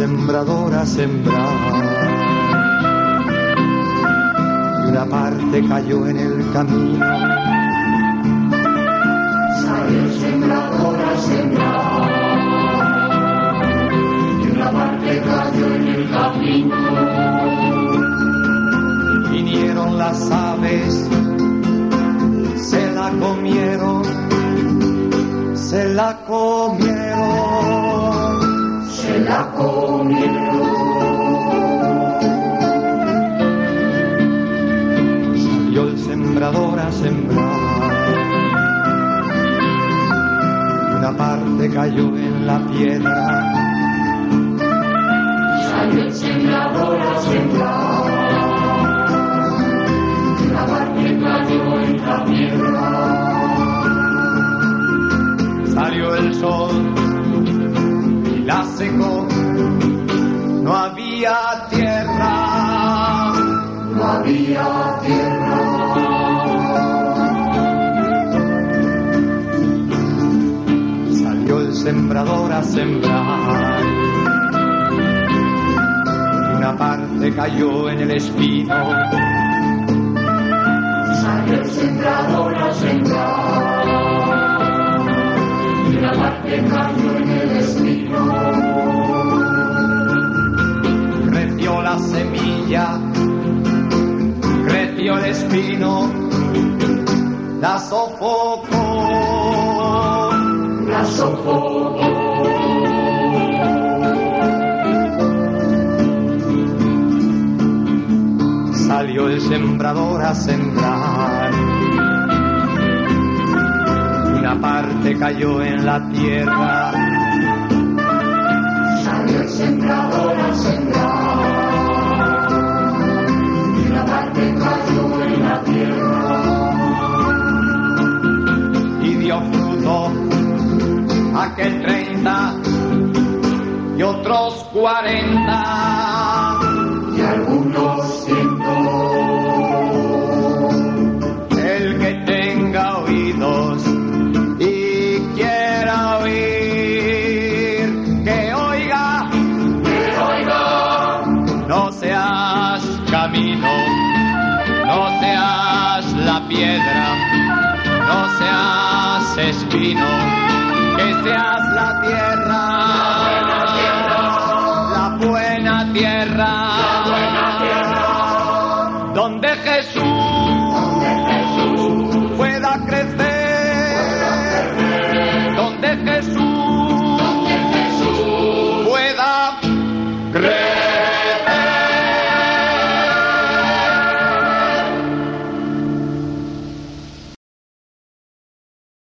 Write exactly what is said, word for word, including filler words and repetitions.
sembrador a sembrar. Una parte cayó en el camino. Salió el sembrador a sembrar. Y una parte cayó en el camino. Vinieron las aves, se la comieron, se la comieron, se la comieron. Salió el sembrador a sembrar. Una parte cayó en la piedra. Salió el sembrador a sembrar. Una parte cayó en la piedra. Salió el sol y la secó. No había tierra. No había tierra. Salió el sembrador a sembrar. Y una parte cayó en el espino. Salió el sembrador a sembrar. Y una parte cayó en el espino. Creció la semilla, creció el espino, la sofocó, la sofocó. Salió el sembrador a sembrar. Una parte cayó en la tierra. Salió el sembrador a sembrar. Y una parte cayó en la tierra. Y dio fruto aquel treinta y otros cuarenta. Y algunos ciento. El que tenga oídos y quiera oír, que oiga, que oiga. no seas camino, no seas la piedra, no seas espino, que seas la tierra, la buena tierra, la buena tierra, donde Jesús, donde Jesús pueda crecer, donde Jesús, donde Jesús pueda crecer.